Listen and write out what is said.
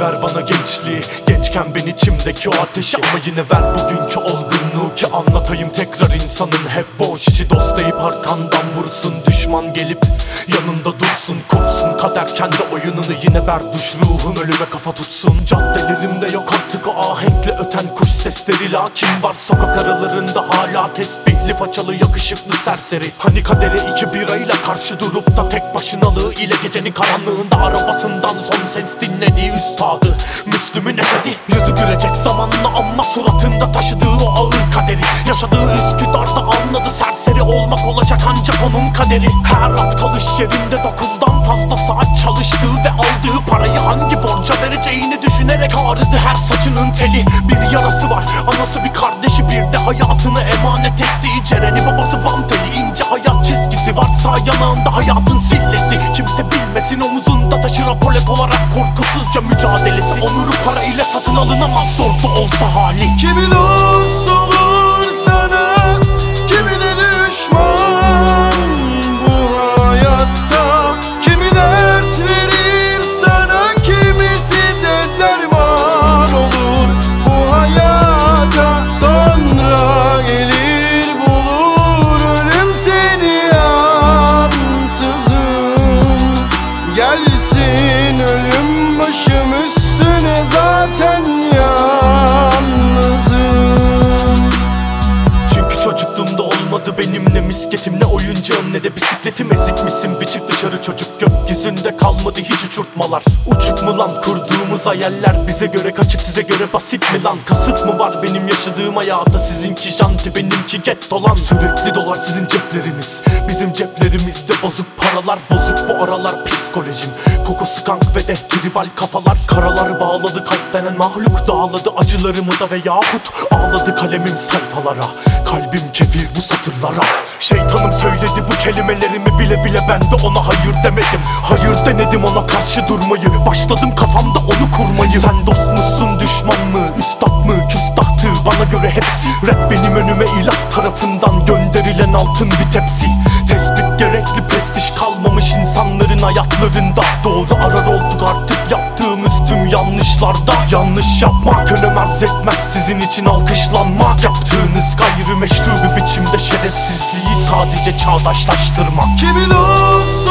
ver bana gençliği, gençken ben içimdeki o ateşi. Ama yine ver bugünkü olgunluğu ki anlatayım tekrar insanın hep boş içi. Dost deyip arkandan vursun, düşman gelip yanında dursun. Kursun kader kendi oyununu, yine berduş ruhum ölüme kafa tutsun. Caddelerimde yok artık o ahenkle öten kuş sesleri. Lakin var sokak aralarında hala tesbihli façalı yakışıklı serseri. Hani kadere iki birayla karşı durup da tek başınalığı ile gecenin karanlığında arabasından son ses dinlediği üstadı Müslüm'ün eşedi. Yüzü gülecek zamanla ama suratında taşıdığı o ağır kaderi. Yaşadığı Üsküdar'da anladı serseri olmak olacak ancak onun kaderi. Her aptal iş yerinde 9'dan fazla saat çalıştığı ve aldığı parayı hangi borca vereceğini düşünerek ağrıdı her saçının teli. Bir yarası var, anası bir kardeşi, bir de hayatını emanet ettiği Ceren'i babası bam teli. İnce hayat çizgisi var sağ yanağında hayatın sillesi. Kimse bilmesin omuzunda taşır apolet olarak korkusuzca mücadelesi. Onuru para ile satın alınamaz zor da olsa hali. Kimi dost olur sana, kimi de düşman bu hayatta. Kimi dert verir sana, kimisi de derman olur bu hayata. Sonra gelir bulur ölüm seni ansızın. Gelsin ölüm başım üstüne, zaten yalnızım. Çünkü çocukluğumda olmadı benim ne misketim ne oyuncağım ne de bisikletim. Ezik misin bir çık dışarı çocuk, gökyüzünde kalmadı hiç uçurtmalar. Uçuk mu lan kurduğumuz hayaller, bize göre kaçık size göre basit mi lan? Kasıt mı var benim yaşadığım hayata, sizinki janti benimki getto lan. Sürekli dolar sizin cepleriniz, bizim ceplerimizde bozuk paralar. Bozuk bu aralar psikolojim, kokusu kank ve de tribal kafalar. Karalar bağladı kalp denen mahluk, dağladı acılarımı da ve yahut ağladı kalemim sayfalara. Kalbim kefil bu satırlara. Şeytanım söyledi bu kelimelerimi bile bile, ben de ona hayır demedim. Hayır denedim ona karşı durmayı, başladım kafamda onu kurmayı. Sen dost musun düşman mı, üstad mı küstahtı, bana göre hepsi. Rap benim önüme ilah tarafından gönderilen altın bir tepsi. Tespit gerekli prestij kalmamış insanların hayatlarında. Doğru arar olduk artık yaptığımız tüm yanlışlarda. Yanlış yapmak önem arz etmez sizin için alkışlanmak. Yaptığınız gayrimeşru bir biçimde şerefsizliği sadece çağdaşlaştırmak. Kimi dost